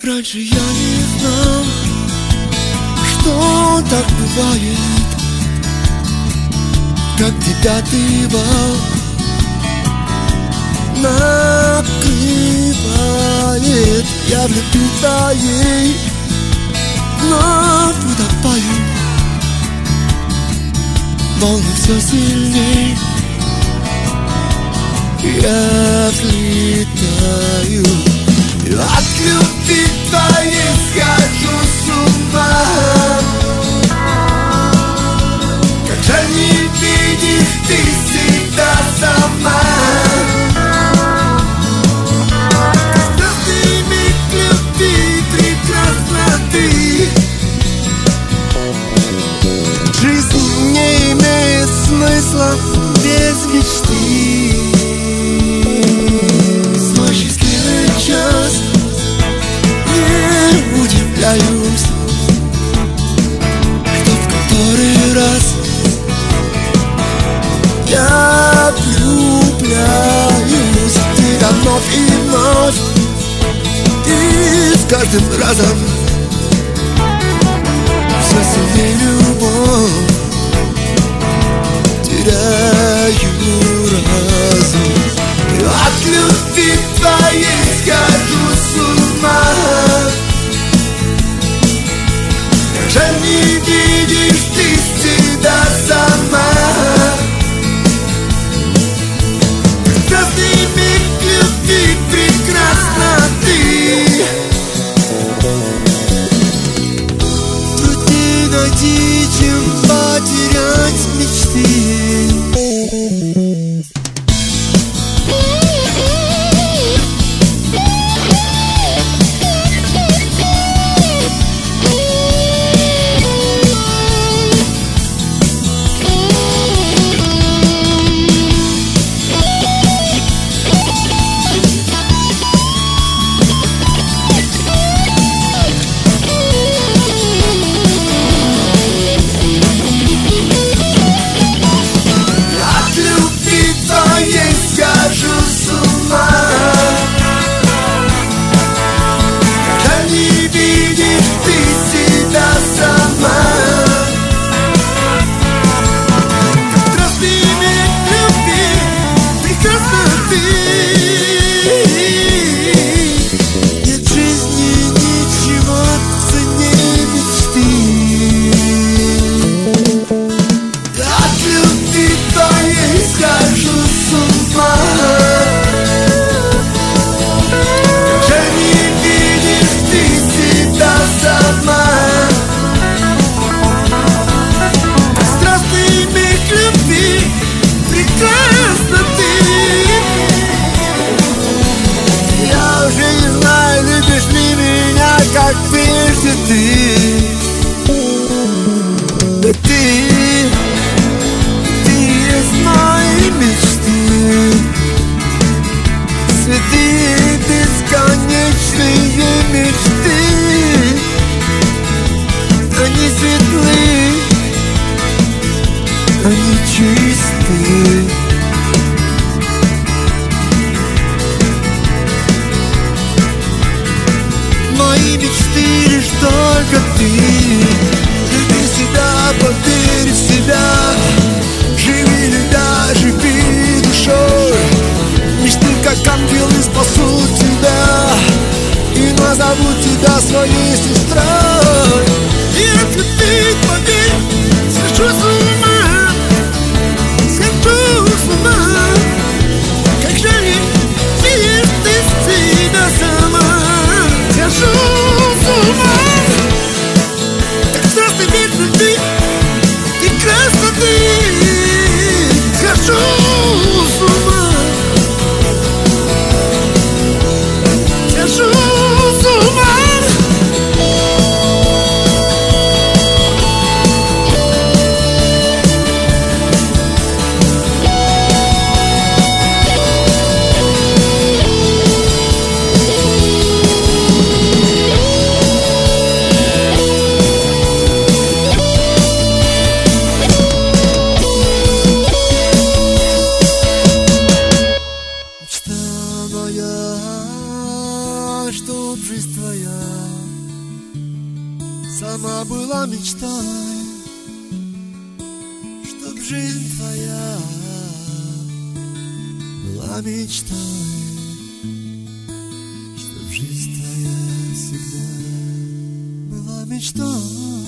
Раньше я не знал, что так бывает, как девятый вал накрывает. Я в любви твоей вновь утопаю, волны все сильней, я взлетаю. От любви твоей схожу с ума. Как жаль, не видишь ты всегда сама. Каждый миг любви прекрасна ты. Жизнь не имеет смысла без мечты. Свой счастливый час не удивляюсь, что в который раз я влюбляюсь в тебя вновь и вновь, и с каждым разом все сильнее любовь, теряю разум. От любви твоей схожу с ума. Как жаль, не видишь ты всегда сама. Каждый миг любви прекрасна ты. Труднее найти, чем потерять мечты. Как прежде ты, да ты из моей мечты. Святые бесконечные мечты, они светлы, они чисты. Мои мечты лишь только ты. Люби себя, поверь в себя. Живи, любя, живи душой. Мечты, как ангелы, спасут тебя и назовут тебя своей сестрой. И от любви, поверь, схожу с ума. Схожу с ума. Как жаль, видишь ты себя сама. Схожу с ума. Так страстный мир любви, прекрасна ты. Схожу с ума. Схожу с ума. мечтой, чтоб жизнь твоя была мечтой, чтоб жизнь твоя всегда была мечтой.